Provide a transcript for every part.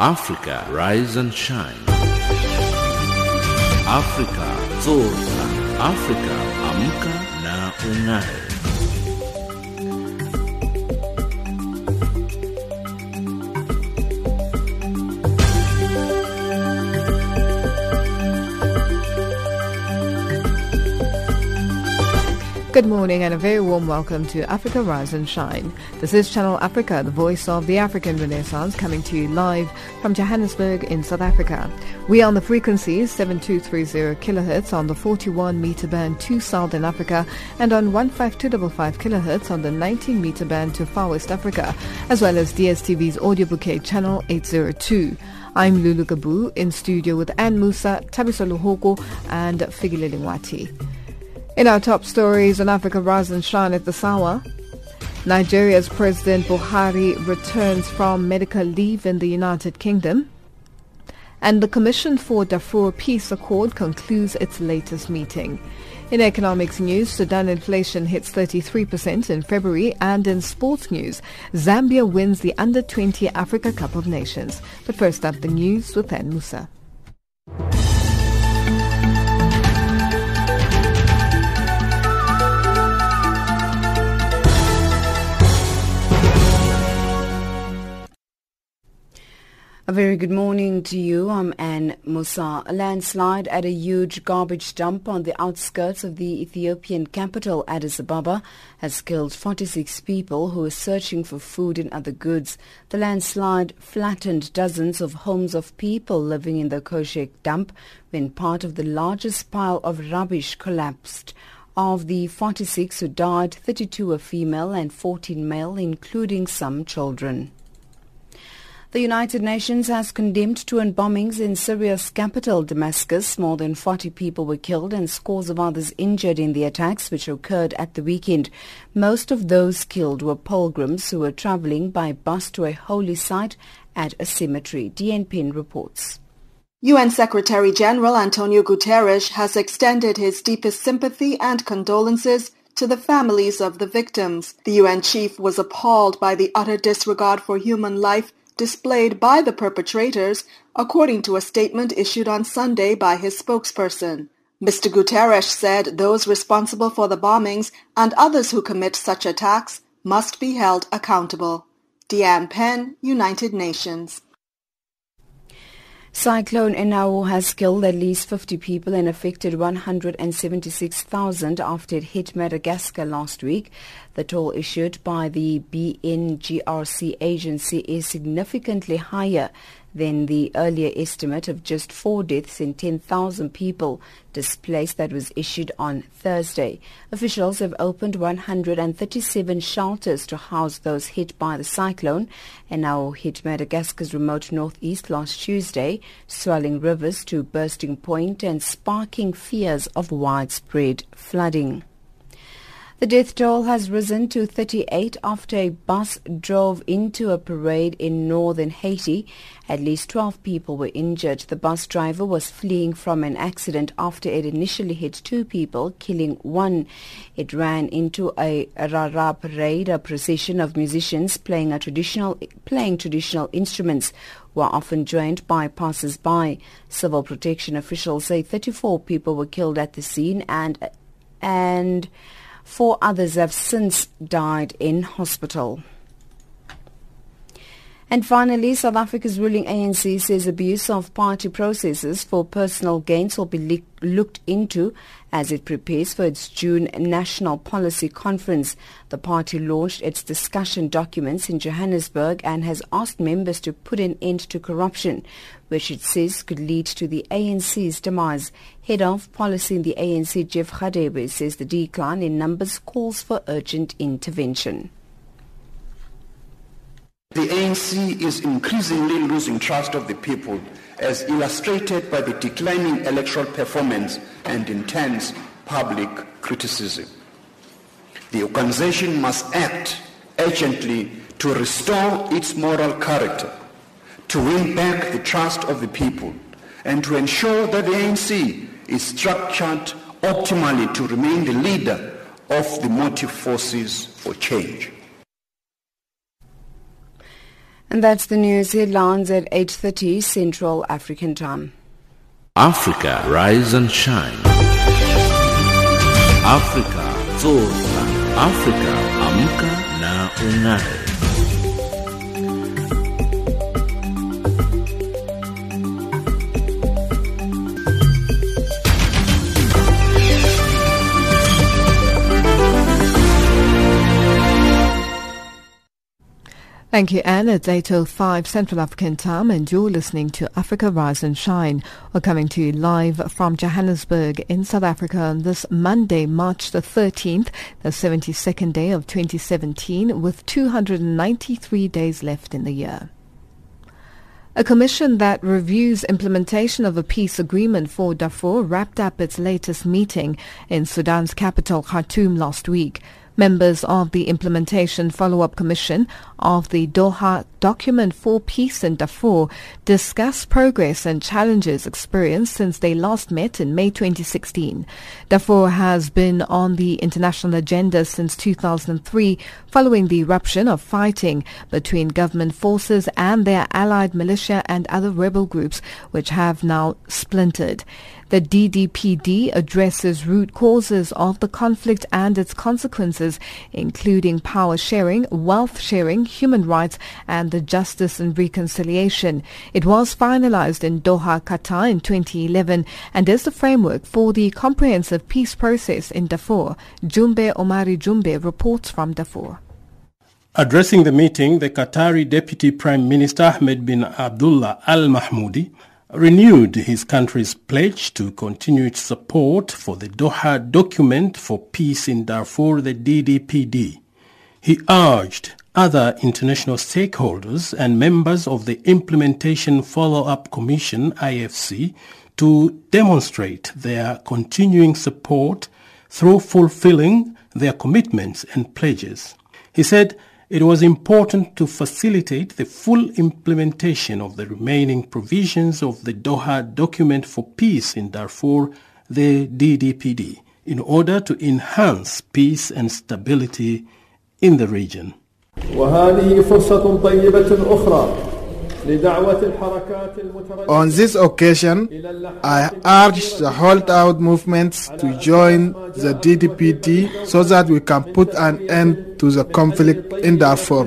Africa, rise and shine. Africa, zorka. Africa, amka na ungae. Good morning and a very warm welcome to Africa Rise and Shine. This is Channel Africa, the voice of the African Renaissance, coming to you live from Johannesburg in South Africa. We are on the frequencies 7230 kHz on the 41 meter band to Southern Africa and on 15255 kHz on the 19 meter band to Far West Africa, as well as DSTV's audio bouquet channel 802. I'm Lulu Gabu in studio with Ann Musa, Tabiso Luhoko and Figile Lingwati. In our top stories on Africa Rise and Shine at this hour, Nigeria's President Buhari returns from medical leave in the United Kingdom, and the Commission for Darfur Peace Accord concludes its latest meeting. In economics news, Sudan inflation hits 33% in February, and in sports news, Zambia wins the Under-20 Africa Cup of Nations. But first up, the news with Ann Musa. A very good morning to you. I'm Ann Musa. A landslide at a huge garbage dump on the outskirts of the Ethiopian capital, Addis Ababa, has killed 46 people who were searching for food and other goods. The landslide flattened dozens of homes of people living in the Koshek dump when part of the largest pile of rubbish collapsed. Of the 46 who died, 32 were female and 14 male, including some children. The United Nations has condemned 2 bombings in Syria's capital, Damascus. More than 40 people were killed and scores of others injured in the attacks which occurred at the weekend. Most of those killed were pilgrims who were traveling by bus to a holy site at a cemetery. DN Pin reports. UN Secretary-General Antonio Guterres has extended his deepest sympathy and condolences to the families of the victims. The UN chief was appalled by the utter disregard for human life displayed by the perpetrators, according to a statement issued on Sunday by his spokesperson. Mr. Guterres said those responsible for the bombings and others who commit such attacks must be held accountable. Deanne Penn, United Nations. Cyclone Enau has killed at least 50 people and affected 176,000 after it hit Madagascar last week. The toll issued by the BNGRC agency is significantly higher than the earlier estimate of just 4 deaths and 10,000 people displaced that was issued on Thursday. Officials have opened 137 shelters to house those hit by the cyclone, and now hit Madagascar's remote northeast last Tuesday, swelling rivers to bursting point and sparking fears of widespread flooding. The death toll has risen to 38 after a bus drove into a parade in northern Haiti. At least 12 people were injured. The bus driver was fleeing from an accident after it initially hit 2 people, killing 1. It ran into a Rara parade, a procession of musicians playing traditional instruments were often joined by passers-by. Civil protection officials say 34 people were killed at the scene and 4 others have since died in hospital. And finally, South Africa's ruling ANC says abuse of party processes for personal gains will be looked into as it prepares for its June National Policy Conference. The party launched its discussion documents in Johannesburg and has asked members to put an end to corruption, which it says could lead to the ANC's demise. Head of Policy in the ANC, Jeff Radebe, says the decline in numbers calls for urgent intervention. The ANC is increasingly losing trust of the people, as illustrated by the declining electoral performance and intense public criticism. The organization must act urgently to restore its moral character, to win back the trust of the people, and to ensure that the ANC is structured optimally to remain the leader of the motive forces for change. And that's the news headlines at 8:30 Central African Time. Africa, rise and shine. Africa, zorka. Africa, amka na ung'are. Thank you, Anne. It's 8:05 Central African Time, and you're listening to Africa Rise and Shine. We're coming to you live from Johannesburg in South Africa on this Monday, March the 13th, the 72nd day of 2017, with 293 days left in the year. A commission that reviews implementation of a peace agreement for Darfur wrapped up its latest meeting in Sudan's capital, Khartoum, last week. Members of the Implementation Follow-up Commission of the Doha Document for Peace in Darfur discussed progress and challenges experienced since they last met in May 2016. Darfur has been on the international agenda since 2003 following the eruption of fighting between government forces and their allied militia and other rebel groups, which have now splintered. The DDPD addresses root causes of the conflict and its consequences, including power sharing, wealth sharing, human rights, and the justice and reconciliation. It was finalized in Doha, Qatar in 2011 and is the framework for the comprehensive peace process in Darfur. Jumbe Omari Jumbe reports from Darfur. Addressing the meeting, the Qatari Deputy Prime Minister Ahmed bin Abdullah Al Mahmoudi renewed his country's pledge to continue its support for the Doha Document for Peace in Darfur, the DDPD. He urged other international stakeholders and members of the Implementation Follow-up Commission, IFC, to demonstrate their continuing support through fulfilling their commitments and pledges. He said it was important to facilitate the full implementation of the remaining provisions of the Doha Document for Peace in Darfur, the DDPD, in order to enhance peace and stability in the region. On this occasion, I urge the holdout movements to join the DDPD so that we can put an end to the conflict in Darfur.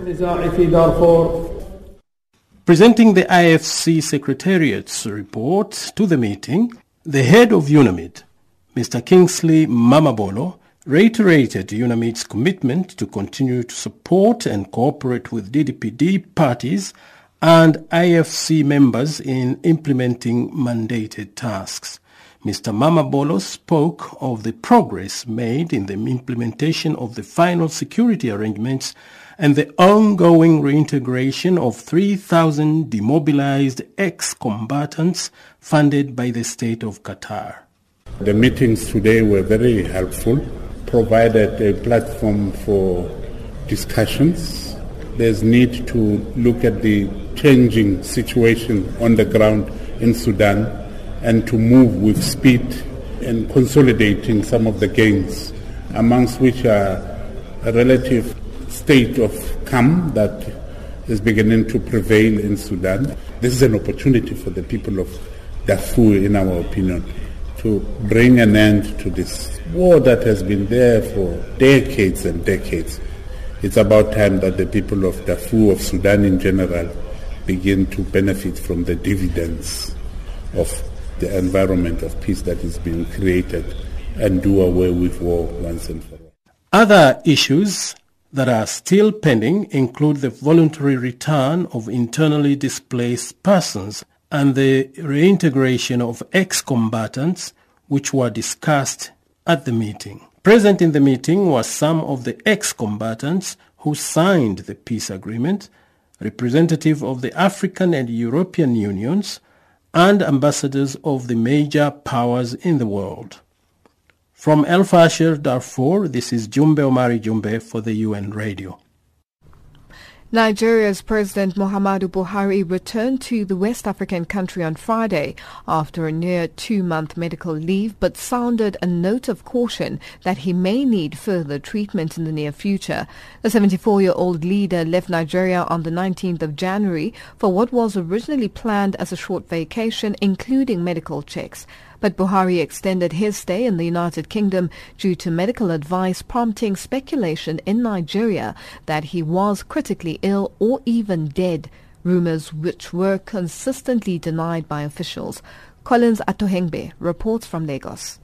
Presenting the IFC Secretariat's report to the meeting, the head of UNAMID, Mr. Kingsley Mamabolo, reiterated UNAMID's commitment to continue to support and cooperate with DDPD parties and IFC members in implementing mandated tasks. Mr. Mamabolo spoke of the progress made in the implementation of the final security arrangements and the ongoing reintegration of 3,000 demobilized ex-combatants funded by the state of Qatar. The meetings today were very helpful, provided a platform for discussions. There's need to look at the changing situation on the ground in Sudan and to move with speed and consolidating some of the gains, amongst which are a relative state of calm that is beginning to prevail in Sudan. This is an opportunity for the people of Darfur, in our opinion, to bring an end to this war that has been there for decades and decades. It's about time that the people of Darfur, of Sudan in general, begin to benefit from the dividends of the environment of peace that is being created and do away with war once and for all. Other issues that are still pending include the voluntary return of internally displaced persons and the reintegration of ex-combatants, which were discussed at the meeting. Present in the meeting were some of the ex-combatants who signed the peace agreement, representative of the African and European Unions, and ambassadors of the major powers in the world. From El Fasher, Darfur, this is Jumbe Omari Jumbe for the UN Radio. Nigeria's President Muhammadu Buhari returned to the West African country on Friday after a near 2-month medical leave, but sounded a note of caution that he may need further treatment in the near future. The 74-year-old leader left Nigeria on the 19th of January for what was originally planned as a short vacation, including medical checks. But Buhari extended his stay in the United Kingdom due to medical advice, prompting speculation in Nigeria that he was critically ill or even dead, rumors which were consistently denied by officials. Collins Atohengbe reports from Lagos.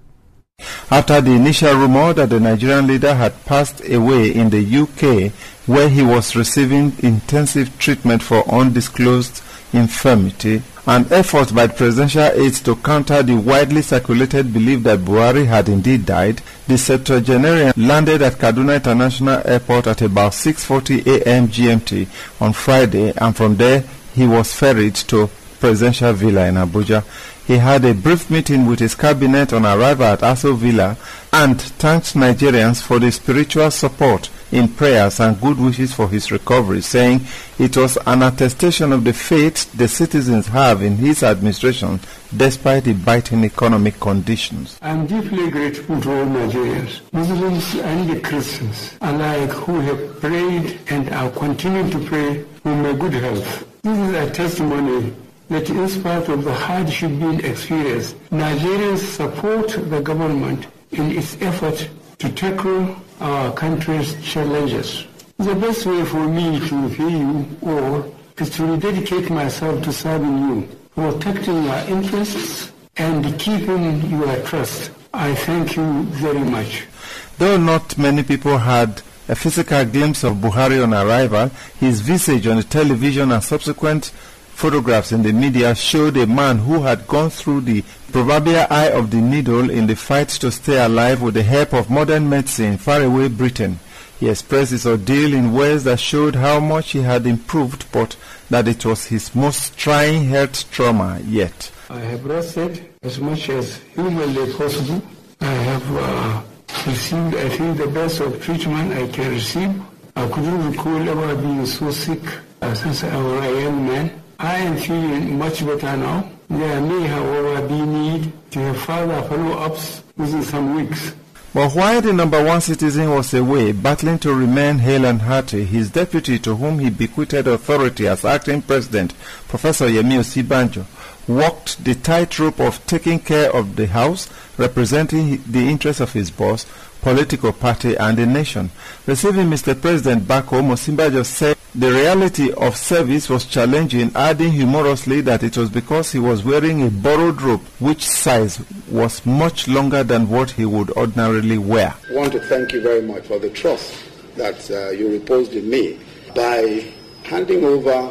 After the initial rumor that the Nigerian leader had passed away in the UK, where he was receiving intensive treatment for undisclosed infirmity, and efforts by presidential aides to counter the widely circulated belief that Buhari had indeed died, the septuagenarian landed at Kaduna International Airport at about 6:40 a.m. GMT on Friday, and from there he was ferried to Presidential Villa in Abuja. He had a brief meeting with his cabinet on arrival at Aso Villa and thanked Nigerians for the spiritual support in prayers and good wishes for his recovery, saying it was an attestation of the faith the citizens have in his administration despite the biting economic conditions. I am deeply grateful to all Nigerians, Muslims and the Christians alike, who have prayed and are continuing to pray for my good health. This is a testimony that in spite of the hardship being experienced, Nigerians support the government in its effort to tackle our country's challenges. The best way for me to repay you all is to rededicate myself to serving you, protecting your interests and keeping your trust. I thank you very much. Though not many people had a physical glimpse of Buhari on arrival, his visage on the television and subsequent photographs in the media showed a man who had gone through the proverbial eye of the needle in the fight to stay alive with the help of modern medicine in faraway Britain. He expressed his ordeal in ways that showed how much he had improved, but that it was his most trying health trauma yet. I have rested as much as humanly possible. I have received, I think, the best of treatment I can receive. I couldn't recall ever being so sick since I was a young man. I am feeling much better now. There may, however, be need to have further follow-ups within some weeks. But while the number one citizen was away, battling to remain hale and hearty, his deputy, to whom he bequeathed authority as acting president, Professor Yemi Osibanjo, walked the tightrope of taking care of the House, representing the interests of his boss, political party, and the nation. Receiving Mr. President back home, Osibanjo said the reality of service was challenging, adding humorously that it was because he was wearing a borrowed robe, which size was much longer than what he would ordinarily wear. I want to thank you very much for the trust that you reposed in me by handing over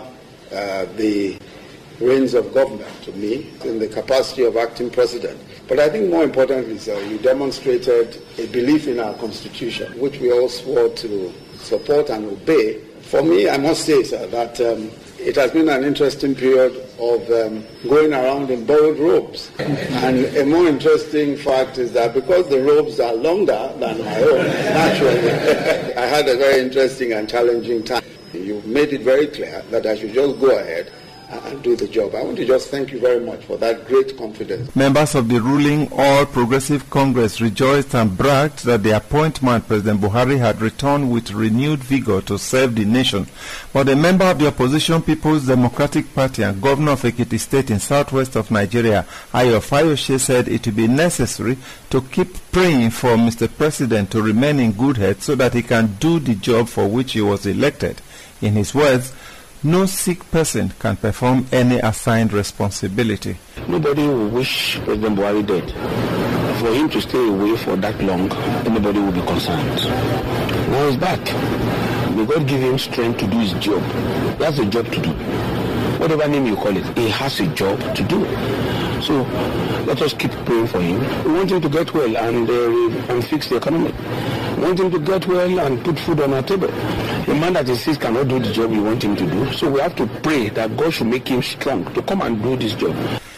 the reins of government to me in the capacity of acting president. But I think more importantly, sir, you demonstrated a belief in our Constitution, which we all swore to support and obey. For me, I must say, sir, that it has been an interesting period of going around in borrowed robes. And a more interesting fact is that because the robes are longer than my own, naturally, I had a very interesting and challenging time. You made it very clear that I should just go ahead and do the job. I want to just thank you very much for that great confidence. Members of the ruling All Progressive Congress rejoiced and bragged that the appointment President Buhari had returned with renewed vigor to serve the nation. But a member of the opposition People's Democratic Party and governor of Ekiti State in southwest of Nigeria, Ayo Fayose, said it would be necessary to keep praying for Mr. President to remain in good health so that he can do the job for which he was elected. In his words, no sick person can perform any assigned responsibility. Nobody will wish President Buhari dead. For him to stay away for that long, anybody will be concerned. Now he's back. May God give him strength to do his job. He has a job to do. Whatever name you call it, he has a job to do. So let us keep praying for him. We want him to get well and fix the economy. We want him to get well and put food on our table. A man that is sick cannot do the job we want him to do. So we have to pray that God should make him strong to come and do this job.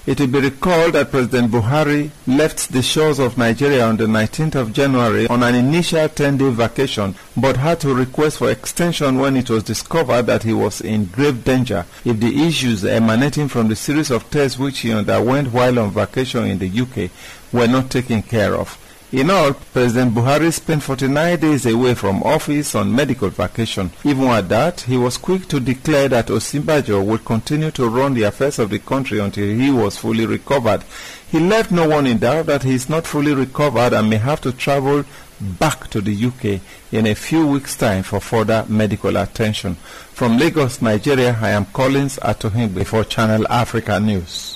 It will be recalled that President Buhari left the shores of Nigeria on the 19th of January on an initial 10-day vacation, but had to request for extension when it was discovered that he was in grave danger if the issues emanating from the series of tests which he underwent while on vacation in the UK were not taken care of. In all, President Buhari spent 49 days away from office on medical vacation. Even at that, he was quick to declare that Osinbajo would continue to run the affairs of the country until he was fully recovered. He left no one in doubt that he is not fully recovered and may have to travel back to the UK in a few weeks' time for further medical attention. From Lagos, Nigeria, I am Collins Atohengbe for Channel Africa News.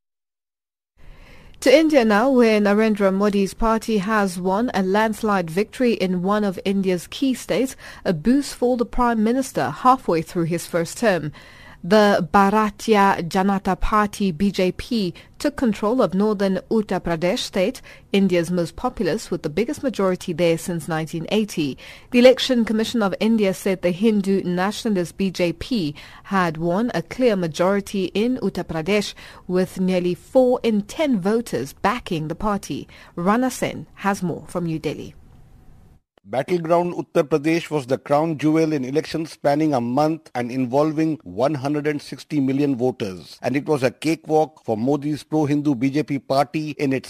To India now, where Narendra Modi's party has won a landslide victory in one of India's key states, a boost for the Prime Minister halfway through his first term. The Bharatiya Janata Party BJP took control of northern Uttar Pradesh state, India's most populous, with the biggest majority there since 1980. The Election Commission of India said the Hindu nationalist BJP had won a clear majority in Uttar Pradesh, with nearly 4 in 10 voters backing the party. Rana Sen has more from New Delhi. Battleground Uttar Pradesh was the crown jewel in elections spanning a month and involving 160 million voters. And it was a cakewalk for Modi's pro-Hindu BJP party in its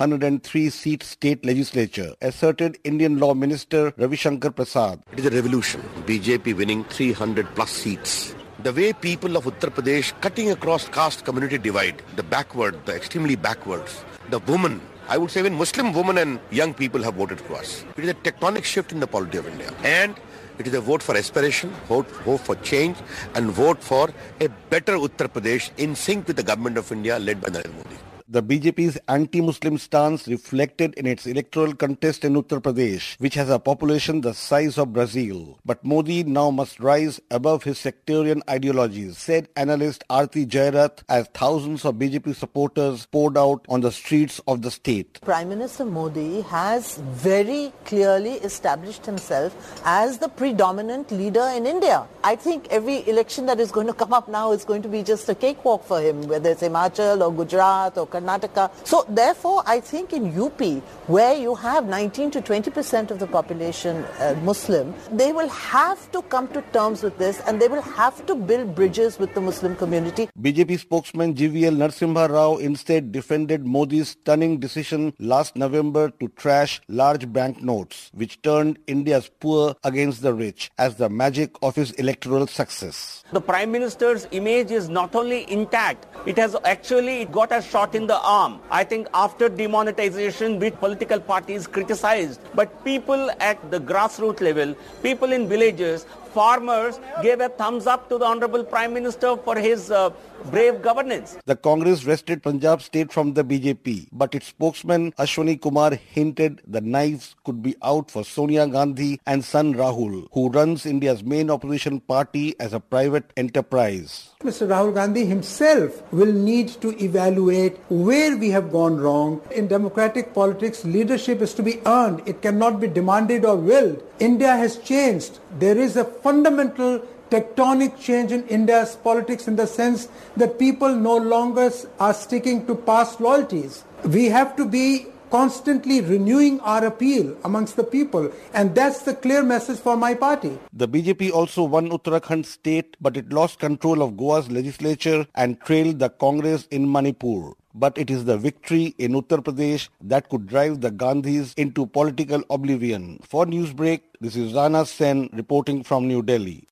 403-seat state legislature, asserted Indian Law Minister Ravi Shankar Prasad. It is a revolution. BJP winning 300 plus seats. The way people of Uttar Pradesh cutting across caste community divide, the backward, the extremely backwards, the women, I would say even Muslim women and young people have voted for us. It is a tectonic shift in the polity of India. And it is a vote for aspiration, vote for change, and vote for a better Uttar Pradesh in sync with the government of India led by Narendra Modi. The BJP's anti-Muslim stance reflected in its electoral contest in Uttar Pradesh, which has a population the size of Brazil. But Modi now must rise above his sectarian ideologies, said analyst Aarti Jairath, as thousands of BJP supporters poured out on the streets of the state. Prime Minister Modi has very clearly established himself as the predominant leader in India. I think every election that is going to come up now is going to be just a cakewalk for him, whether it's Himachal or Gujarat or Karnataka. So therefore, I think in UP, where you have 19 to 20% of the population Muslim, they will have to come to terms with this and they will have to build bridges with the Muslim community. BJP spokesman GVL Narasimha Rao instead defended Modi's stunning decision last November to trash large banknotes, which turned India's poor against the rich as the magic of his electoral success. The Prime Minister's image is not only intact, it has actually got a shot in the arm. I think after demonetization, which political parties criticized, but people at the grassroots level, people in villages, farmers gave a thumbs up to the Honorable Prime Minister for his brave governance. The Congress wrested Punjab state from the BJP, but its spokesman Ashwani Kumar hinted the knives could be out for Sonia Gandhi and son Rahul, who runs India's main opposition party as a private enterprise. Mr. Rahul Gandhi himself will need to evaluate where we have gone wrong. In democratic politics, leadership is to be earned. It cannot be demanded or willed. India has changed. There is a fundamental tectonic change in India's politics in the sense that people no longer are sticking to past loyalties. We have to be constantly renewing our appeal amongst the people, and that's the clear message for my party. The BJP also won Uttarakhand state, but it lost control of Goa's legislature and trailed the Congress in Manipur. But it is the victory in Uttar Pradesh that could drive the Gandhis into political oblivion. For Newsbreak, this is Rana Sen reporting from New Delhi.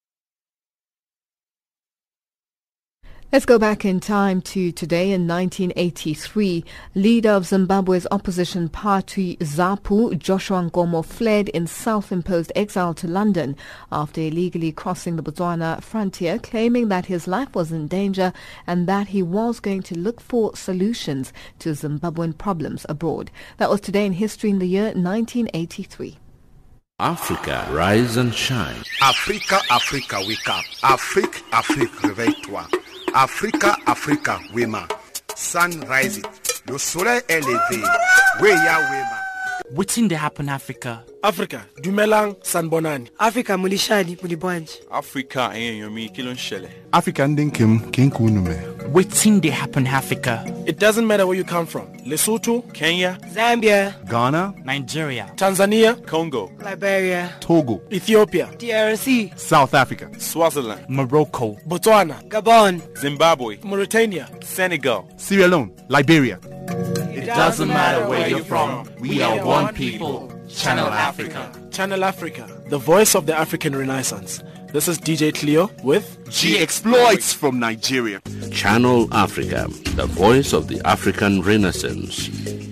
Let's go back in time to today in 1983. Leader of Zimbabwe's opposition party ZAPU, Joshua Nkomo, fled in self-imposed exile to London after illegally crossing the Botswana frontier, claiming that his life was in danger and that he was going to look for solutions to Zimbabwean problems abroad. That was today in history in the year 1983. Africa, rise and shine. Africa, Africa, wake up. Afrique, Afrique, réveille-toi. Africa, Africa, wema. Sun rising. Le soleil est levé. Weya wema. Wetin dey happen Africa? Africa, dumelang sanbonani. Africa, mulishani, mulibwanji. Africa, enyomi, kí ló ń ṣẹlẹ̀? Africa, ndinkim, kinkunume. Wetin dey happen Africa? It doesn't matter where you come from. Lesotho, Kenya, Zambia, Ghana, Nigeria, Tanzania, Congo, Liberia, Togo, Ethiopia, DRC, South Africa, Swaziland, Morocco, Botswana, Gabon, Zimbabwe, Mauritania, Senegal, Sierra Leone, Liberia. It doesn't matter where you're from. We are one people. Channel Africa. Channel Africa, the voice of the African Renaissance. This is DJ Cleo with G Exploits from Nigeria. Channel Africa, the voice of the African Renaissance.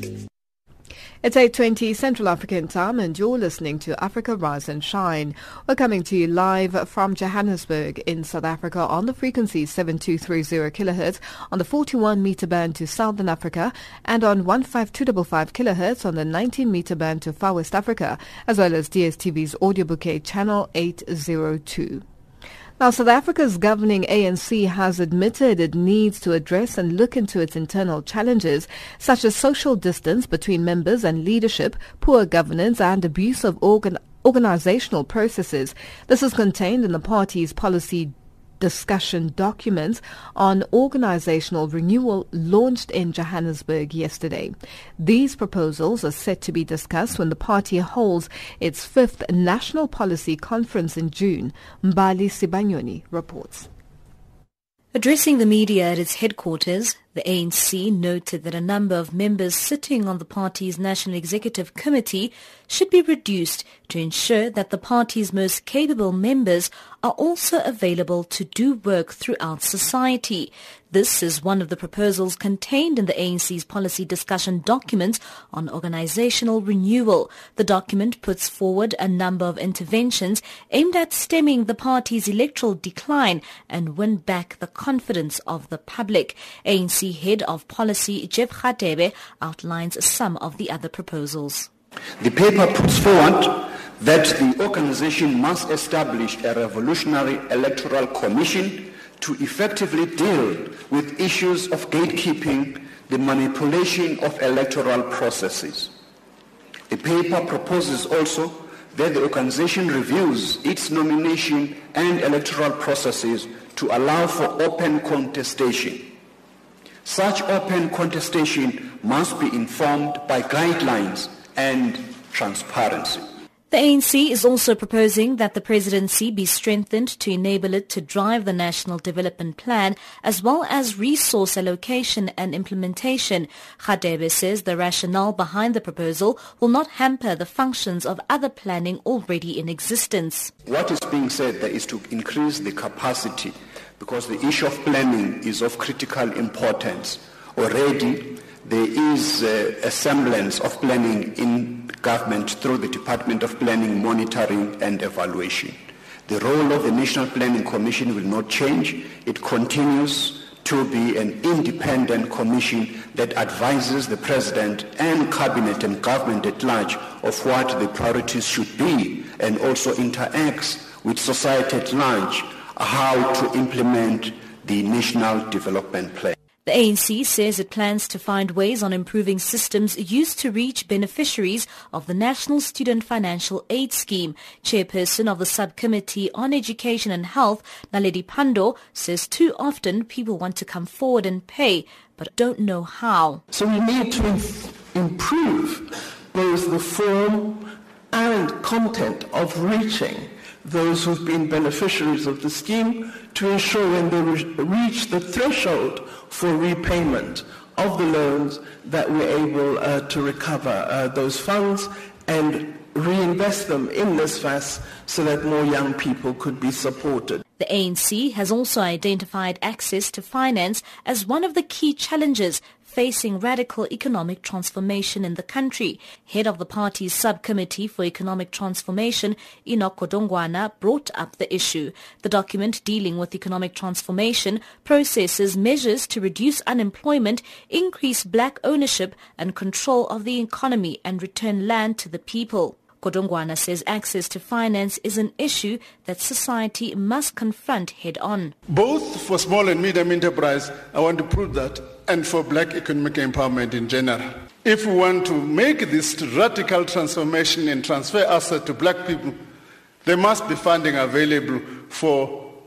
It's 8:20 Central African Time and you're listening to Africa Rise and Shine. We're coming to you live from Johannesburg in South Africa on the frequency 7230 kHz on the 41 meter band to Southern Africa and on 15255 kHz on the 19 meter band to Far West Africa, as well as DSTV's audio bouquet channel 802. Now, South Africa's governing ANC has admitted it needs to address and look into its internal challenges, such as social distance between members and leadership, poor governance and abuse of organizational processes. This is contained in the party's policy discussion documents on organizational renewal launched in Johannesburg yesterday. These proposals are set to be discussed when the party holds its 5th National Policy Conference in June. Mbali Sibanyoni reports. Addressing the media at its headquarters, the ANC noted that a number of members sitting on the party's National Executive Committee should be reduced to ensure that the party's most capable members are also available to do work throughout society. This is one of the proposals contained in the ANC's policy discussion document on organizational renewal. The document puts forward a number of interventions aimed at stemming the party's electoral decline and win back the confidence of the public. ANC Head of Policy Jeff Radebe outlines some of the other proposals. The paper puts forward that the organization must establish a revolutionary electoral commission to effectively deal with issues of gatekeeping, the manipulation of electoral processes. The paper proposes also that the organization reviews its nomination and electoral processes to allow for open contestation. Such open contestation must be informed by guidelines and transparency. The ANC is also proposing that the presidency be strengthened to enable it to drive the National Development Plan as well as resource allocation and implementation. Radebe says the rationale behind the proposal will not hamper the functions of other planning already in existence. What is being said there is to increase the capacity, because the issue of planning is of critical importance. Already there is a semblance of planning in government through the Department of Planning, Monitoring and Evaluation. The role of the National Planning Commission will not change. It continues to be an independent commission that advises the President and Cabinet and government at large of what the priorities should be, and also interacts with society at large how to implement the National Development Plan. The ANC says it plans to find ways on improving systems used to reach beneficiaries of the National Student Financial Aid Scheme. Chairperson of the Subcommittee on Education and Health, Naledi Pandor, says too often people want to come forward and pay, but don't know how. So we need to improve both the form and content of reaching those who've been beneficiaries of the scheme to ensure when they reach the threshold for repayment of the loans that we're able to recover those funds and reinvest them in NSFAS so that more young people could be supported. The ANC has also identified access to finance as one of the key challenges facing radical economic transformation in the country. Head of the party's Subcommittee for Economic Transformation, Enoch Godongwana, brought up the issue. The document dealing with economic transformation processes measures to reduce unemployment, increase black ownership and control of the economy and return land to the people. Godongwana says access to finance is an issue that society must confront head-on. Both for small and medium enterprise, I want to prove that, and for black economic empowerment in general. If we want to make this radical transformation and transfer assets to black people, there must be funding available for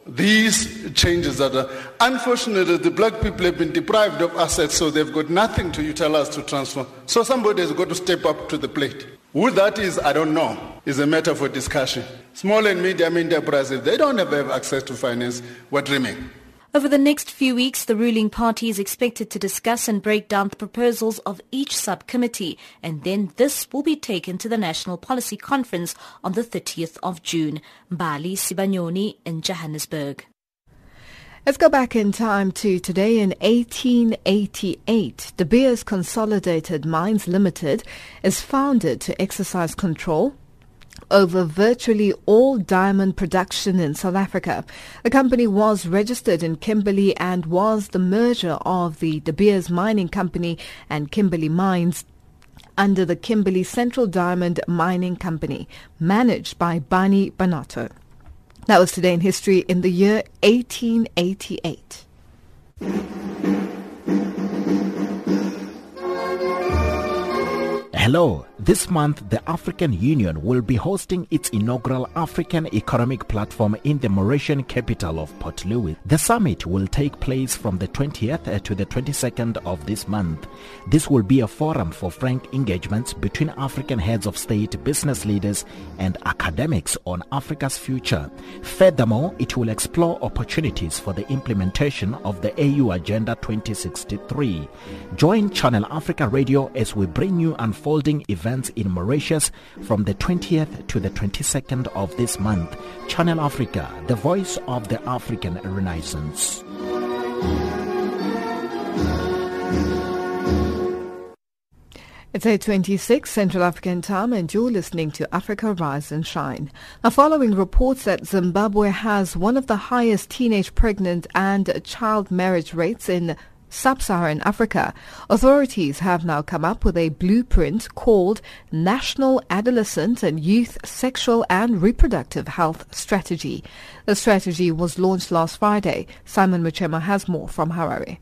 these changes that are... Unfortunately, the black people have been deprived of assets, so they've got nothing to utilize to transform. So somebody has got to step up to the plate. Who that is, I don't know. It's a matter for discussion. Small and medium enterprises, they don't have access to finance. We're dreaming. Over the next few weeks, the ruling party is expected to discuss and break down the proposals of each subcommittee, and then this will be taken to the National Policy Conference on the 30th of June. Mbali Sibanyoni in Johannesburg. Let's go back in time to today in 1888. De Beers Consolidated Mines Limited is founded to exercise control over virtually all diamond production in South Africa. The company was registered in Kimberley and was the merger of the De Beers Mining Company and Kimberley Mines under the Kimberley Central Diamond Mining Company, managed by Bani Banato. That was today in history in the year 1888. Hello. This month, the African Union will be hosting its inaugural African Economic Platform in the Mauritian capital of Port Louis. The summit will take place from the 20th to the 22nd of this month. This will be a forum for frank engagements between African heads of state, business leaders, and academics on Africa's future. Furthermore, it will explore opportunities for the implementation of the AU Agenda 2063. Join Channel Africa Radio as we bring you unfolding events in Mauritius from the 20th to the 22nd of this month. Channel Africa, the voice of the African Renaissance. It's 8:26 Central African Time and you're listening to Africa Rise and Shine. Now, following reports that Zimbabwe has one of the highest teenage pregnant and child marriage rates in Sub-Saharan Africa, authorities have now come up with a blueprint called National Adolescent and Youth Sexual and Reproductive Health Strategy. The strategy was launched last Friday. Simon Muchema has more from Harare.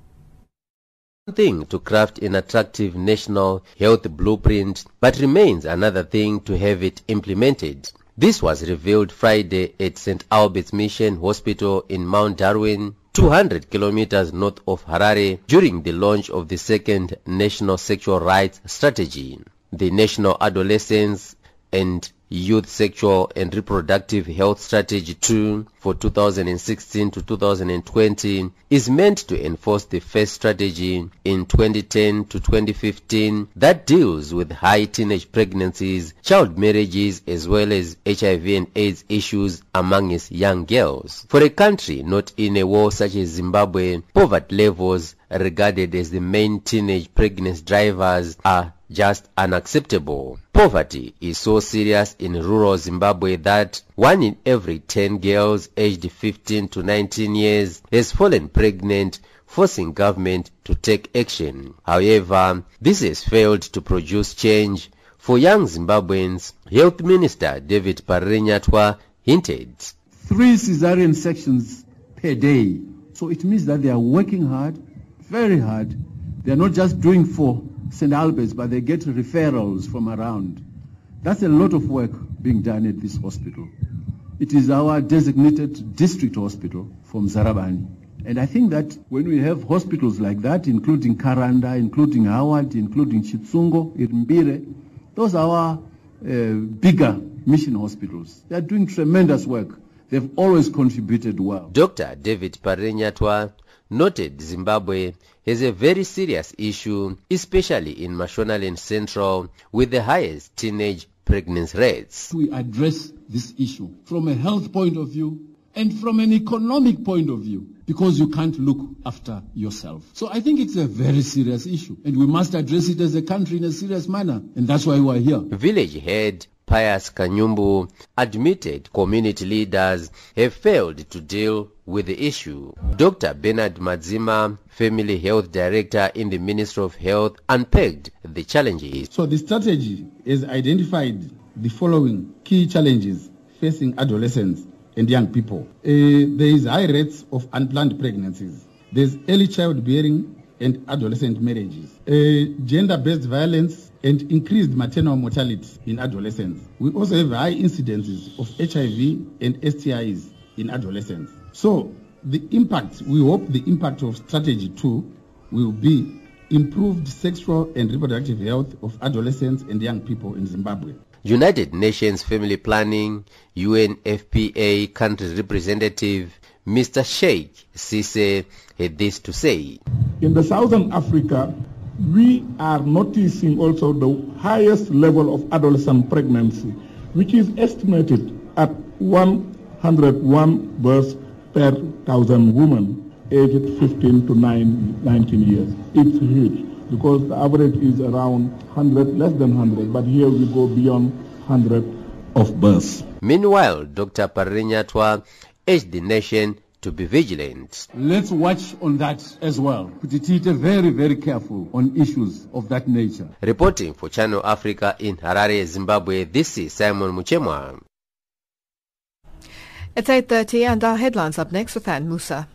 One thing to craft an attractive national health blueprint, but remains another thing to have it implemented. This was revealed Friday at St. Albert's Mission Hospital in Mount Darwin, 200 kilometers north of Harare, during the launch of the second National Sexual Rights Strategy. The National Adolescents and Youth Sexual and Reproductive Health Strategy 2 for 2016 to 2020 is meant to enforce the first strategy in 2010 to 2015 that deals with high teenage pregnancies, child marriages, as well as HIV and AIDS issues among its young girls. For a country not in a war such as Zimbabwe, poverty levels regarded as the main teenage pregnancy drivers are just unacceptable. Poverty is so serious in rural Zimbabwe that 1 in every 10 girls aged 15 to 19 years has fallen pregnant, forcing government to take action. However, this has failed to produce change. For young Zimbabweans, Health Minister David Parinyatwa hinted. 3 cesarean sections per day. So it means that they are working hard, very hard. They are not just doing for St. Albert's, but they get referrals from around. That's a lot of work being done at this hospital. It is our designated district hospital from Zarabani. And I think that when we have hospitals like that, including Karanda, including Howard, including Chitsungo, Irimbire, those are our bigger mission hospitals. They are doing tremendous work. They've always contributed well. Dr. David Parinyatwa noted Zimbabwe has a very serious issue, especially in Mashonaland Central, with the highest teenage pregnancy rates. We address this issue from a health point of view and from an economic point of view, because you can't look after yourself. So I think it's a very serious issue, and we must address it as a country in a serious manner, and that's why we're here. Village head Pius Kanyumbu admitted community leaders have failed to deal with the issue. Dr. Bernard Madzima, Family Health Director in the Ministry of Health, unpacked the challenges. So the strategy has identified the following key challenges facing adolescents and young people. There is high rates of unplanned pregnancies. There's early childbearing and adolescent marriages. Gender-based violence and increased maternal mortality in adolescents. We also have high incidences of HIV and STIs in adolescents. So the impact, we hope the impact of Strategy 2 will be improved sexual and reproductive health of adolescents and young people in Zimbabwe. United Nations Family Planning, UNFPA country representative Mr. Sheikh Sise had this to say. In the Southern Africa, we are noticing also the highest level of adolescent pregnancy, which is estimated at 101 births per 1,000 women aged 15 to 19 years. It's huge because the average is around 100, less than 100, but here we go beyond 100 of births. Meanwhile, Dr. Parinyatwa urged the nation to be vigilant. Let's watch on that as well. Kutitite very, very careful on issues of that nature. Reporting for Channel Africa in Harare, Zimbabwe, this is Simon Muchemwa. It's 8:30 and our headlines up next with Ann Musa.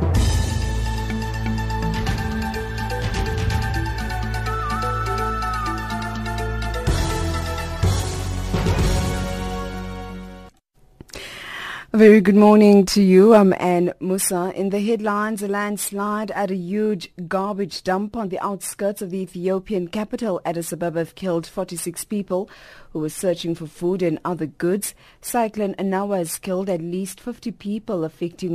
A very good morning to you. I'm Ann Musa. In the headlines, a landslide at a huge garbage dump on the outskirts of the Ethiopian capital, Addis Ababa, have killed 46 people who were searching for food and other goods. Cyclone Anawa has killed at least 50 people, affecting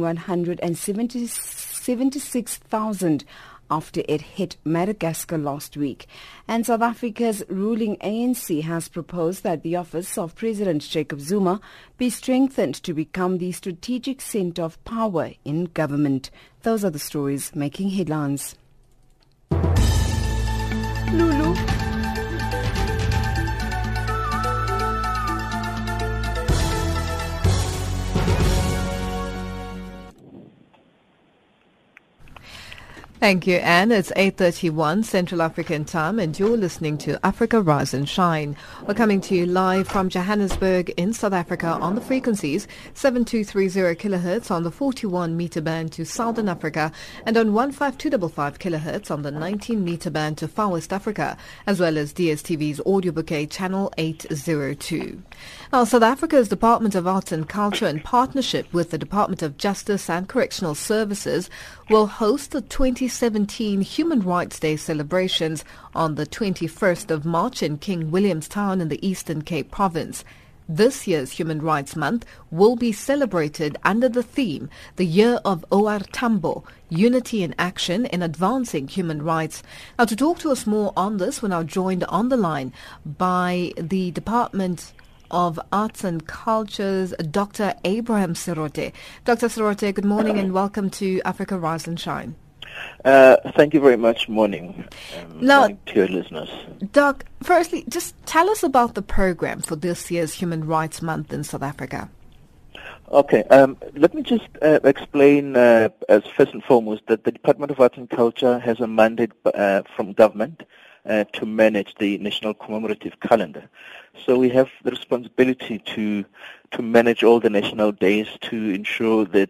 176,000 after it hit Madagascar last week. And South Africa's ruling ANC has proposed that the office of President Jacob Zuma be strengthened to become the strategic center of power in government. Those are the stories making headlines. Lulu. Thank you, Anne. It's 8:31 Central African Time and you're listening to Africa Rise and Shine. We're coming to you live from Johannesburg in South Africa on the frequencies 7230 kHz on the 41 meter band to Southern Africa and on 15255 kHz on the 19 meter band to Far West Africa, as well as DSTV's audio bouquet channel 802. Now, South Africa's Department of Arts and Culture, in partnership with the Department of Justice and Correctional Services, will host the 2017 Human Rights Day celebrations on the 21st of March in King Williamstown in the Eastern Cape Province. This year's Human Rights Month will be celebrated under the theme, The Year of OR Tambo, Unity in Action in Advancing Human Rights. Now, to talk to us more on this, we're now joined on the line by the Department of Arts and Cultures, Dr. Abraham Serote. Dr. Serote, good morning and welcome to Africa Rise and Shine. Thank you very much. Morning. Morning to your listeners. Doc, firstly, just tell us about the program for this year's Human Rights Month in South Africa. Okay, let me just explain as first and foremost that the Department of Arts and Culture has a mandate from government to manage the national commemorative calendar. So we have the responsibility to manage all the national days to ensure that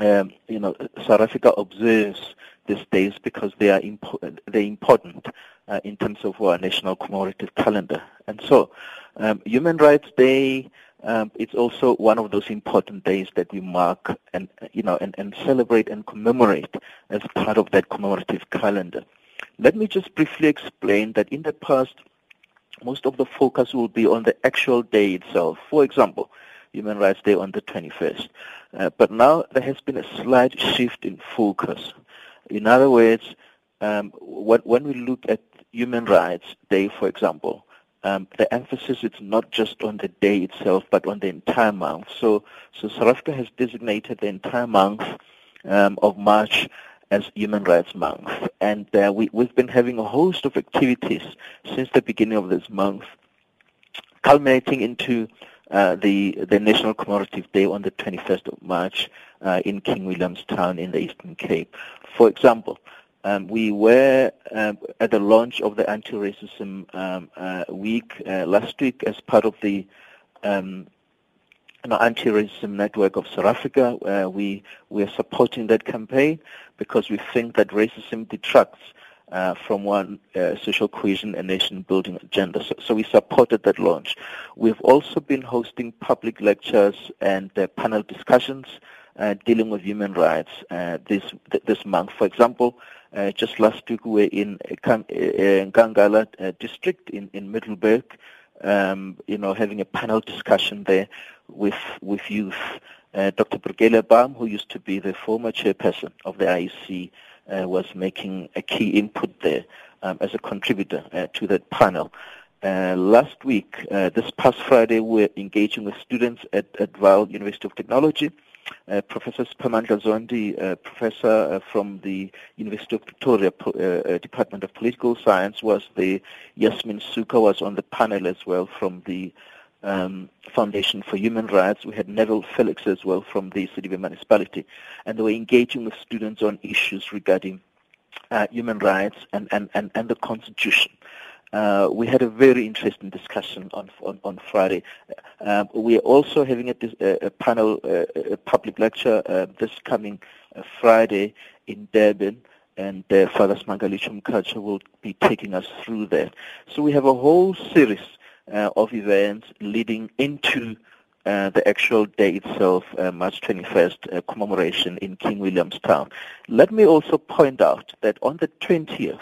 South Africa observes these days because they're important in terms of our national commemorative calendar. And so Human Rights Day, it's also one of those important days that we mark and celebrate and commemorate as part of that commemorative calendar. Let me just briefly explain that in the past, most of the focus will be on the actual day itself. For example, Human Rights Day on the 21st. But now there has been a slight shift in focus. In other words, when we look at Human Rights Day, for example, the emphasis is not just on the day itself, but on the entire month. So South Africa has designated the entire month of March as Human Rights Month. And we've been having a host of activities since the beginning of this month, culminating into the National Commemorative Day on the 21st of March in King Williamstown in the Eastern Cape. For example, we were at the launch of the Anti-Racism Week last week as part of the Anti-Racism Network of South Africa. We are supporting that campaign because we think that racism detracts from one social cohesion and nation-building agenda. So we supported that launch. We've also been hosting public lectures and panel discussions dealing with human rights this month. For example, just last week we were in Nkangala district in Middelburg, having a panel discussion there with youth. Dr. Brigela Baum, who used to be the former chairperson of the IEC, was making a key input there as a contributor to that panel. Last week, this past Friday, we're engaging with students at Vaal University of Technology. Professor Spamandla Zondi, professor from the University of Pretoria Department of Political Science, was there. Yasmin Suka was on the panel as well from the Foundation for Human Rights. We had Neville Felix as well from the Sidibe municipality, and they were engaging with students on issues regarding human rights and the Constitution. We had a very interesting discussion on Friday. We are also having a panel, a public lecture this coming Friday in Durban, and Father Smangalicho Mkhatsha will be taking us through that. So we have a whole series of events leading into the actual day itself, March 21st, commemoration in King Williamstown. Let me also point out that on the 20th,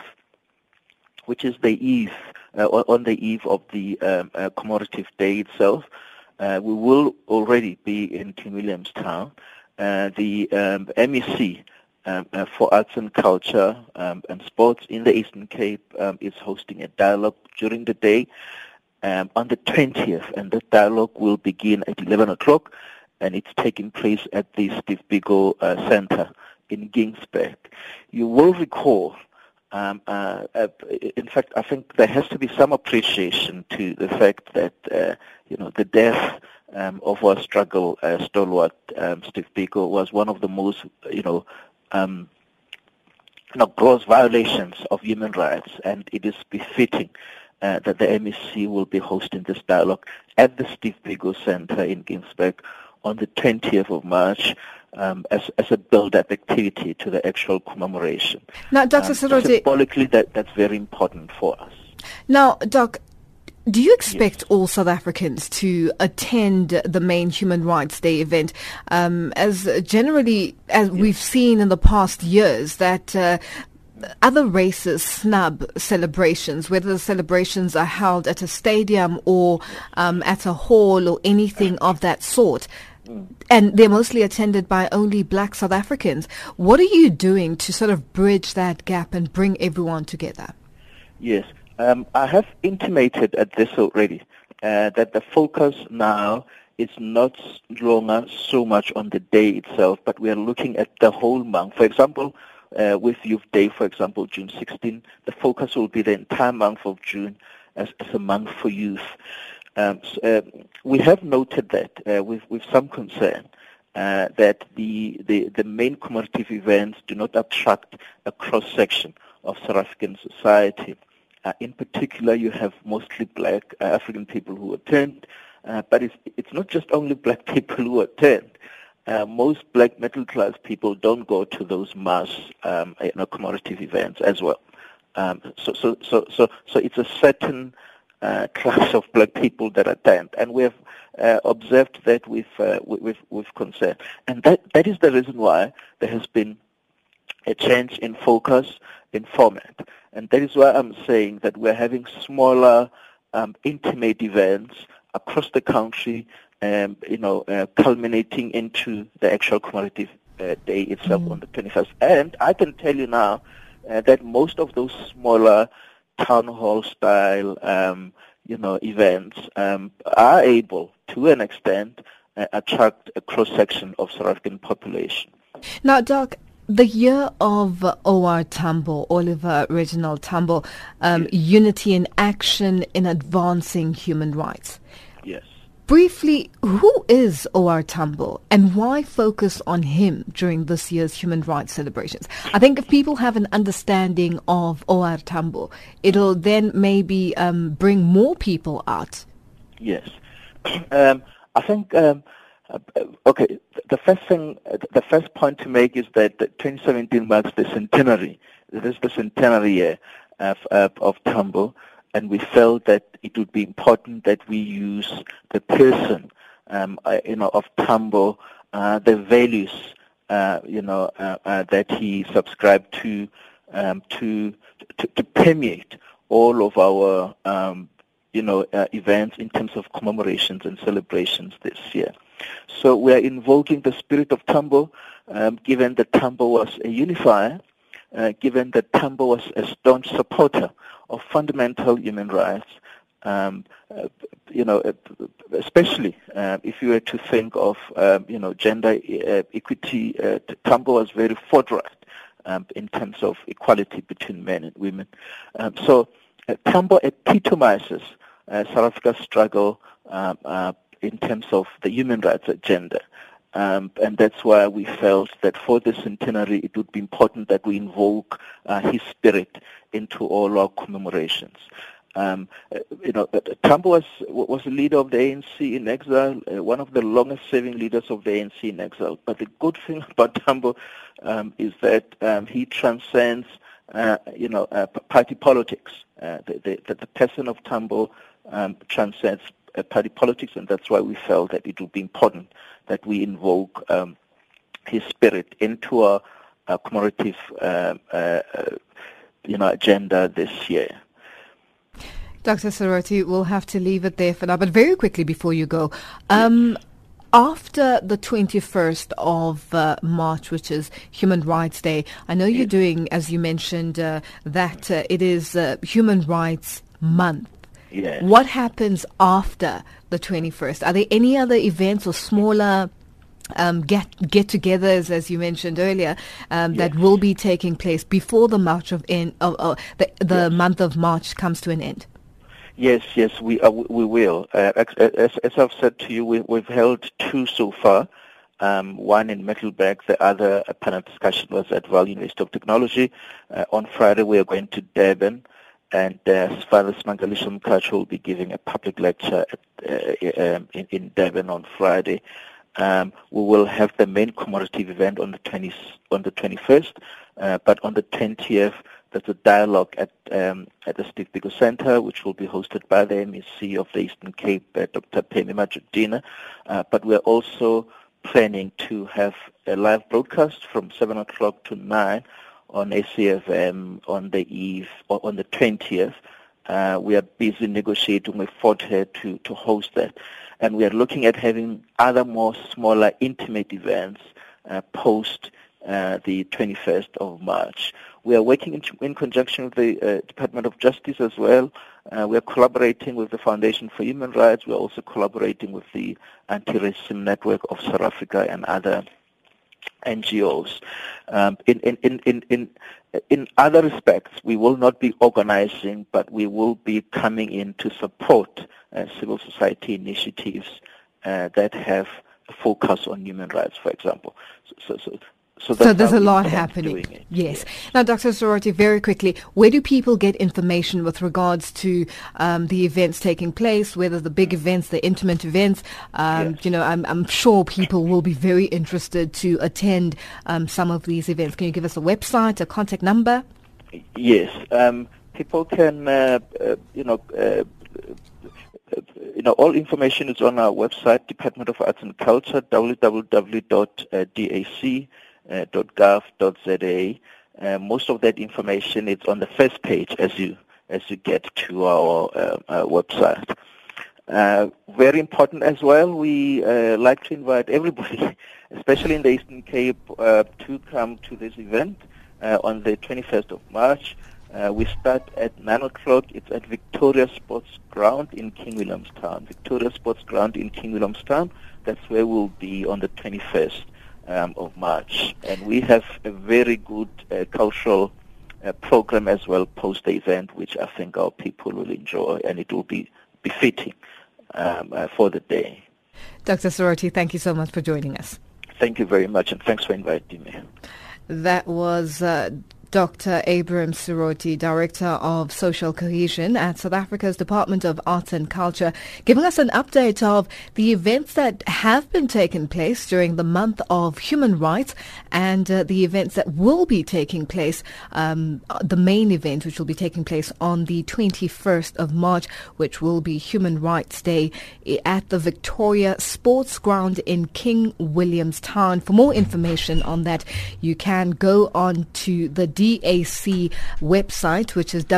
which is the eve, on the eve of the commemorative day itself, we will already be in King Williamstown. The MEC for Arts and Culture and Sports in the Eastern Cape is hosting a dialogue during the day on the 20th, and the dialogue will begin at 11 o'clock, and it's taking place at the Steve Biko Center in Ginsberg. You will recall, in fact, I think there has to be some appreciation to the fact that, the death of our struggle stalwart, Steve Biko, was one of the most, gross violations of human rights, and it is befitting that the MEC will be hosting this dialogue at the Steve Biko Center in Ginsberg on the 20th of March as a build-up activity to the actual commemoration. Now, Dr. Serote, symbolically, that's very important for us. Now, Doc, do you expect all South Africans to attend the main Human Rights Day event? As we've seen in the past years, that other races snub celebrations, whether the celebrations are held at a stadium or at a hall or anything of that sort. And they're mostly attended by only black South Africans. What are you doing to sort of bridge that gap and bring everyone together? Yes, I have intimated at this already that the focus now is not longer so much on the day itself, but we are looking at the whole month. For example, with Youth Day, for example, June 16, the focus will be the entire month of June as a month for youth. We have noted that with some concern that the main commemorative events do not attract a cross-section of South African society. In particular, you have mostly black African people who attend, but it's not just only black people who attend. Most black middle-class people don't go to those mass commemorative events as well. So it's a certain class of black people that attend, and we have observed that with concern. And that is the reason why there has been a change in focus, in format. And that is why I'm saying that we're having smaller, intimate events across the country, culminating into the actual commemorative day itself on the 21st. And I can tell you now that most of those smaller town hall style, events are able, to an extent, attract a cross-section of South African population. Now, Doc, the year of O.R. Tambo, Oliver Reginald Tambo, Unity in Action in Advancing Human Rights. Yes. Briefly, who is O.R. Tambo and why focus on him during this year's human rights celebrations? I think if people have an understanding of O.R. Tambo, it'll then maybe bring more people out. Yes. I think, the first point to make is that 2017 marks the centenary. It is the centenary year of Tambo. And we felt that it would be important that we use the person, of Tambo the values, that he subscribed to permeate all of our, events in terms of commemorations and celebrations this year. So we are invoking the spirit of Tambo, given that Tambo was a unifier, given that Tambo was a staunch supporter of fundamental human rights, especially if you were to think of, gender equity. Tambo was very forthright in terms of equality between men and women. So Tambo epitomizes South Africa's struggle in terms of the human rights agenda. And that's why we felt that for the centenary it would be important that we invoke his spirit into all our commemorations. Tambo was a leader of the ANC in exile, one of the longest-serving leaders of the ANC in exile. But the good thing about Tambo is that he transcends, party politics. The person of Tambo transcends party politics, and that's why we felt that it would be important that we invoke his spirit into our commemorative, agenda this year. Dr. Seroti, we'll have to leave it there for now. But very quickly before you go, after the 21st of March, which is Human Rights Day, I know you're doing, as you mentioned, that it is Human Rights Month. Yes. What happens after the 21st? Are there any other events or smaller get-togethers, as you mentioned earlier, that will be taking place before the March of the month of March comes to an end? Yes, we will. As I've said to you, we've held two so far. One in Middelburg, the other panel discussion was at Vaal University of Technology. On Friday, we are going to Durban, and Father Smangalisha Mkhacho will be giving a public lecture in Durban on Friday. We will have the main commemorative event on the 21st, but on the 20th, there's a dialogue at the Steve Biko Center, which will be hosted by the MEC of the Eastern Cape, Dr. Pemi Majudina. But we're also planning to have a live broadcast from 7 o'clock to 9 on ACFM on the 20th. We are busy negotiating with Forthead to host that. And we are looking at having other more smaller, intimate events post the 21st of March. We are working in conjunction with the Department of Justice as well. We are collaborating with the Foundation for Human Rights. We are also collaborating with the Anti-Racism Network of South Africa and other NGOs. In other respects, we will not be organizing, but we will be coming in to support civil society initiatives that have a focus on human rights, for example. So there's a lot happening. Yes. Now, Dr. Seroti, very quickly, where do people get information with regards to the events taking place, whether the big events, the intimate events? I'm sure people will be very interested to attend some of these events. Can you give us a website, a contact number? Yes. People can, all information is on our website, Department of Arts and Culture, www.dac.gov.za. Most of that information is on the first page as you get to our website. Very important as well, we like to invite everybody, especially in the Eastern Cape, to come to this event on the 21st of March. We start at 9 o'clock. It's at Victoria Sports Ground in King Williamstown. Victoria Sports Ground in King Williamstown. That's where we'll be on the 21st of March. And we have a very good cultural program as well post the event, which I think our people will enjoy, and it will be befitting for the day. Dr. Seroti, thank you so much for joining us. Thank you very much, and thanks for inviting me. That was Dr. Abraham Suroti, Director of Social Cohesion at South Africa's Department of Arts and Culture, giving us an update of the events that have been taking place during the month of human rights and the events that will be taking place, the main event which will be taking place on the 21st of March, which will be Human Rights Day at the Victoria Sports Ground in King Williamstown. For more information on that, you can go on to the DAC website, which is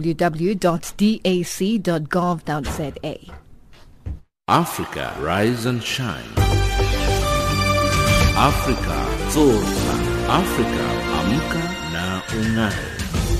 www.dac.gov.za. Africa, rise and shine. Africa, zorza. Africa, amka na ung'are.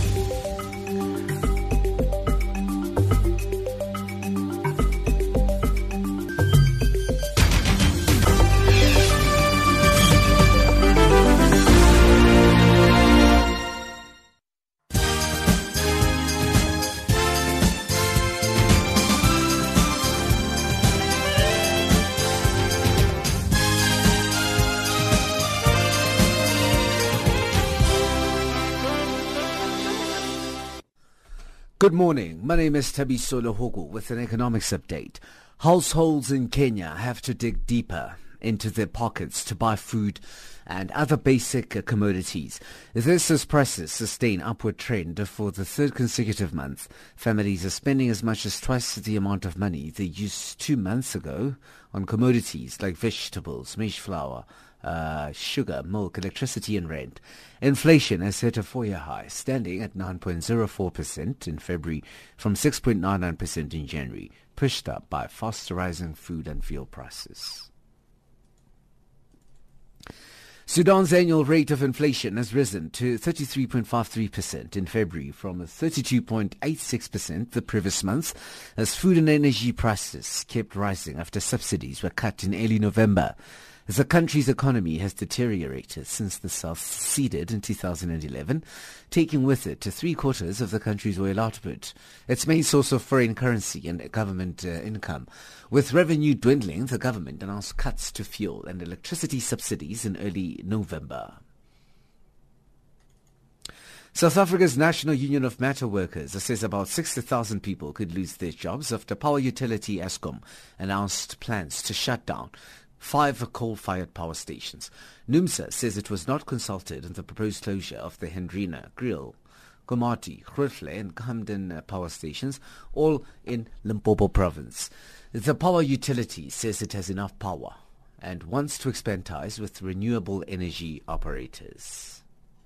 Good morning. My name is Tabiso Lohogu with an economics update. Households in Kenya have to dig deeper into their pockets to buy food and other basic commodities. This as prices sustain upward trend for the third consecutive month. Families are spending as much as twice the amount of money they used 2 months ago on commodities like vegetables, maize flour, sugar, milk, electricity and rent. Inflation has hit a 4-year high, standing at 9.04% in February from 6.99% in January, pushed up by fast rising food and fuel prices. Sudan's annual rate of inflation has risen to 33.53% in February from 32.86% the previous month, as food and energy prices kept rising after subsidies were cut in early November. The country's economy has deteriorated since the South seceded in 2011, taking with it 3/4 of the country's oil output, its main source of foreign currency and government income. With revenue dwindling, the government announced cuts to fuel and electricity subsidies in early November. South Africa's National Union of Metal Workers says about 60,000 people could lose their jobs after power utility Eskom announced plans to shut down 5 coal-fired power stations. NUMSA says it was not consulted on the proposed closure of the Hendrina, Grill, Komati, Grootvlei and Camden power stations, all in Limpopo province. The power utility says it has enough power and wants to expand ties with renewable energy operators.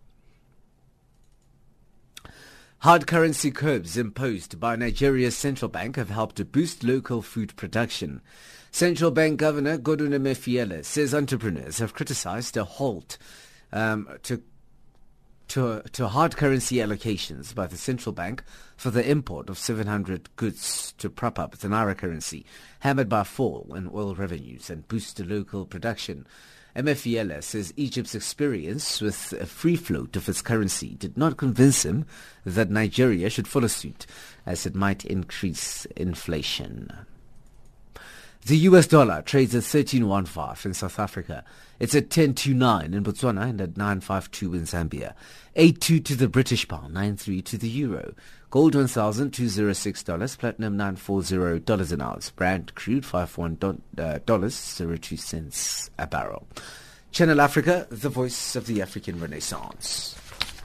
Hard currency curbs imposed by Nigeria's central bank have helped to boost local food production. Central Bank Governor Godwin Emefiele says entrepreneurs have criticized a halt to hard currency allocations by the central bank for the import of 700 goods to prop up the naira currency, hammered by a fall in oil revenues and boost to local production. Emefiele says Egypt's experience with a free float of its currency did not convince him that Nigeria should follow suit, as it might increase inflation. The US dollar trades at 13.15 in South Africa. It's at 10.29 in Botswana and at 9.52 in Zambia. 8.2 to the British pound, 9.3 to the euro. Gold $1,206, platinum $940 an ounce. Brent crude $51.02 cents a barrel. Channel Africa, the voice of the African Renaissance.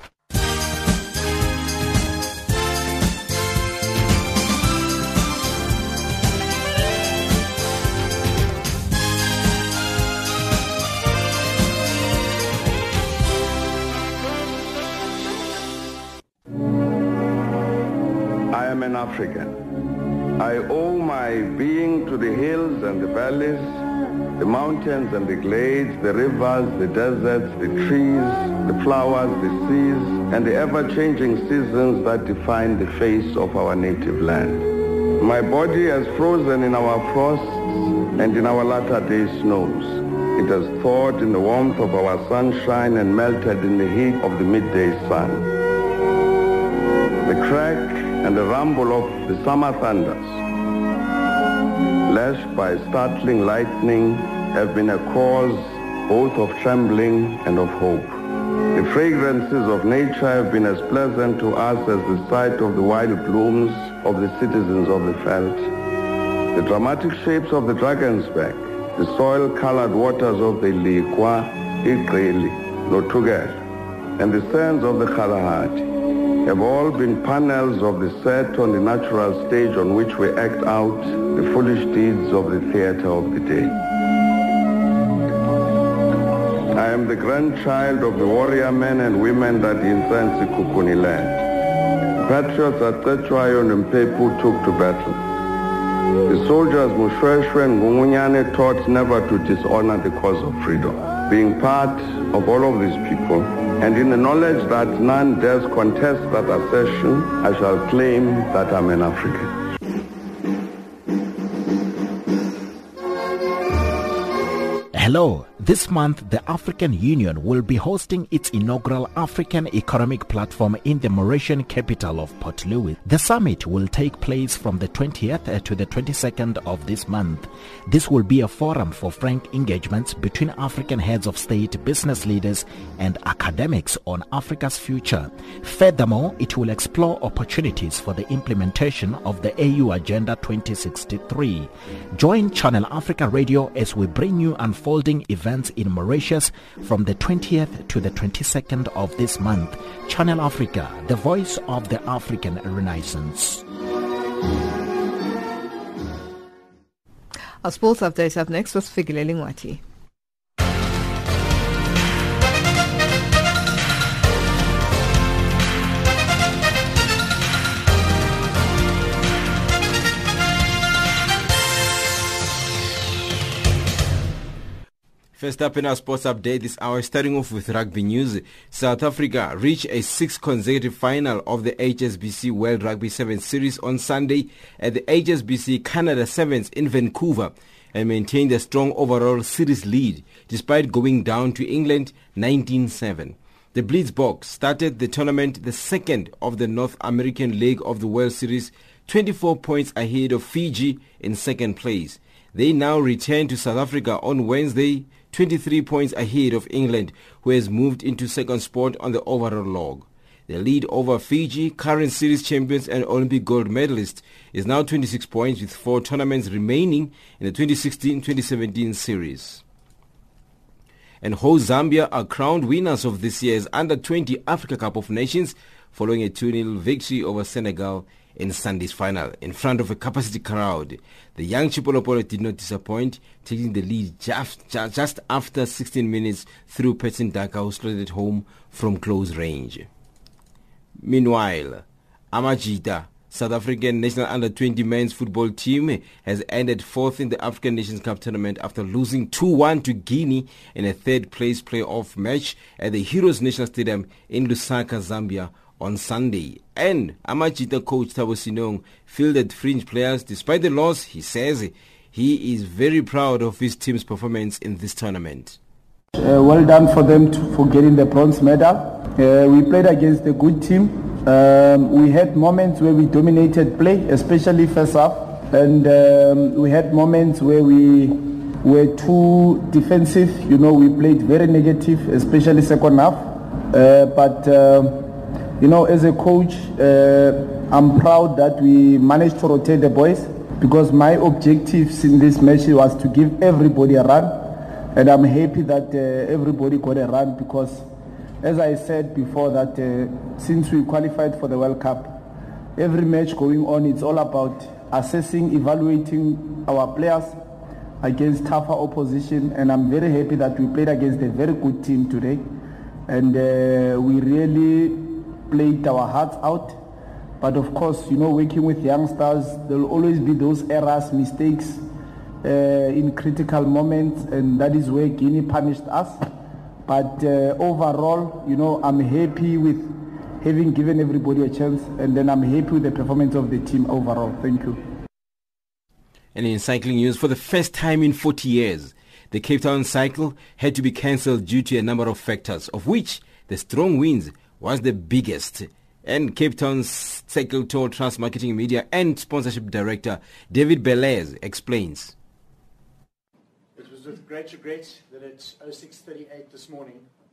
I am an African. I owe my being to the hills and the valleys, the mountains and the glades, the rivers, the deserts, the trees, the flowers, the seas, and the ever-changing seasons that define the face of our native land. My body has frozen in our frosts and in our latter-day snows. It has thawed in the warmth of our sunshine and melted in the heat of the midday sun. The crack and the rumble of the summer thunders, lashed by startling lightning, have been a cause both of trembling and of hope. The fragrances of nature have been as pleasant to us as the sight of the wild blooms of the citizens of the veldt. The dramatic shapes of the Drakensberg, the soil-colored waters of the Lekwa, Iqeli, Lotugel, and the sands of the Kalahari have all been panels of the set on the natural stage on which we act out the foolish deeds of the theater of the day. I am the grandchild of the warrior men and women that incense the Kukuni land. Patriots at Tetwayo and Mpepu took to battle. The soldiers Mushweshwe and Ngumunyane taught never to dishonor the cause of freedom. Being part of all of these people, and in the knowledge that none dares contest that assertion, I shall claim that I'm an African. Hello. This month, the African Union will be hosting its inaugural African Economic Platform in the Mauritian capital of Port Louis. The summit will take place from the 20th to the 22nd of this month. This will be a forum for frank engagements between African heads of state, business leaders, and academics on Africa's future. Furthermore, it will explore opportunities for the implementation of the AU Agenda 2063. Join Channel Africa Radio as we bring you unfolding events in Mauritius from the 20th to the 22nd of this month. Channel Africa, the voice of the African Renaissance. Our sports update up next was Figile Lingwati. First up in our sports update this hour, starting off with rugby news. South Africa reached a 6th consecutive final of the HSBC World Rugby Sevens Series on Sunday at the HSBC Canada Sevens in Vancouver and maintained a strong overall series lead despite going down to England 19-7. The Blitzboks started the tournament the second of the North American leg of the World Series, 24 points ahead of Fiji in second place. They now return to South Africa on Wednesday, 23 points ahead of England, who has moved into second spot on the overall log. The lead over Fiji, current series champions and Olympic gold medalists, is now 26 points with 4 tournaments remaining in the 2016-2017 series. And host Zambia are crowned winners of this year's Under-20 Africa Cup of Nations following a 2-0 victory over Senegal in Sunday's final in front of a capacity crowd. The young Chipolopolo did not disappoint, taking the lead just after 16 minutes through Petson Daka, who slotted home from close range. Meanwhile, Amajita, South African national under-20 men's football team, has ended 4th in the African Nations Cup tournament after losing 2-1 to Guinea in a third-place playoff match at the Heroes National Stadium in Lusaka, Zambia, on Sunday. And Amajita coach Thabo Sinong fielded fringe players. Despite the loss, he says he is very proud of his team's performance in this tournament. Well done for them for getting the bronze medal. We played against a good team. We had moments where we dominated play, especially first half. And we had moments where we were too defensive. You know, we played very negative, especially second half. You know, as a coach, I'm proud that we managed to rotate the boys, because my objectives in this match was to give everybody a run, and I'm happy that everybody got a run, because as I said before, that since we qualified for the World Cup, every match going on, it's all about assessing, evaluating our players against tougher opposition, and I'm very happy that we played against a very good team today, and we really played our hearts out. But of course, you know, working with youngsters, there will always be those errors, mistakes in critical moments, and that is where Guinea punished us. But overall, you know, I'm happy with having given everybody a chance, and then I'm happy with the performance of the team overall. Thank you. And in cycling news, for the first time in 40 years, the Cape Town cycle had to be cancelled due to a number of factors, of which the strong winds was the biggest. And Cape Town's Cycle Tour Trans Marketing Media and Sponsorship Director David Belez explains. It was with great regret that at 06:38 this morning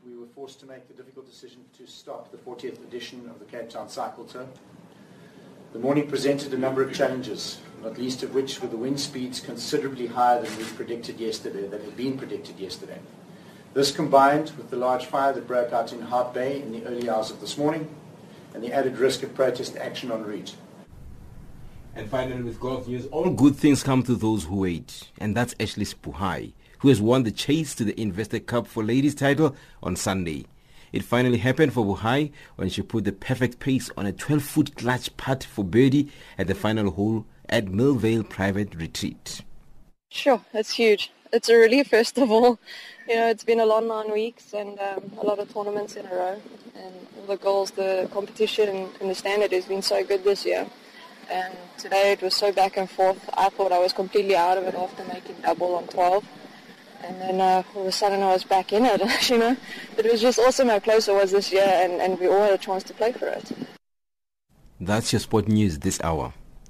we were forced to make the difficult decision to stop the 40th edition of the Cape Town Cycle Tour. The morning presented a number of challenges, not least of which were the wind speeds considerably higher than we predicted yesterday, that had been predicted yesterday. This combined with the large fire that broke out in Hart Bay in the early hours of this morning and the added risk of protest action en route. And finally, with golf news, all good things come to those who wait. And that's Ashley Spuhai, who has won the chase to the Investor Cup for Ladies title on Sunday. It finally happened for Buhai when she put the perfect pace on a 12-foot clutch putt for birdie at the final hole at Millvale Private Retreat. Sure, it's huge. It's a relief, first of all. You know, it's been a long 9 weeks and a lot of tournaments in a row. And all the goals, the competition and the standard has been so good this year. And today it was so back and forth. I thought I was completely out of it after making double on 12. And then all of a sudden I was back in it, you know. It was just awesome how close it was this year, and we all had a chance to play for it. That's your sport news this hour.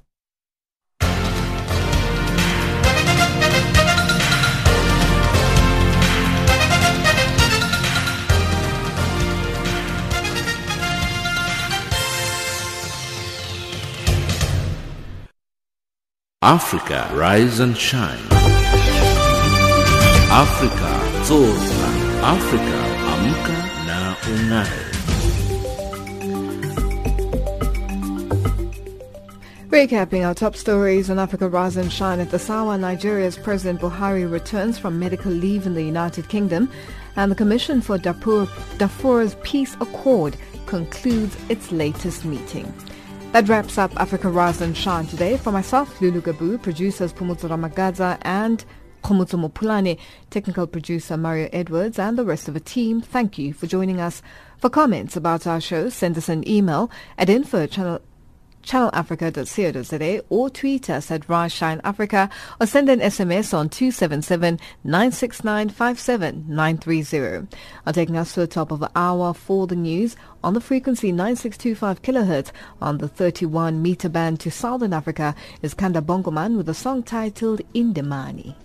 Africa, rise and shine. Africa, zorka. Africa, amka na ungae. Recapping our top stories on Africa Rise and Shine at the Sawa, Nigeria's President Buhari returns from medical leave in the United Kingdom, and the Commission for Darfur's Peace Accord concludes its latest meeting. That wraps up Africa Rise and Shine today. For myself, Lulu Gabu, producers Pumutsu Ramagaza and Khomutsu Mopulane, technical producer Mario Edwards, and the rest of the team, thank you for joining us. For comments about our show, send us an email at info@channelafrica.co.za or tweet us at Rise Shine Africa or send an SMS on 277-969-57930. Taking us to the top of the hour for the news on the frequency 9625 kHz on the 31 meter band to Southern Africa is Kanda Bongoman with a song titled Indemani.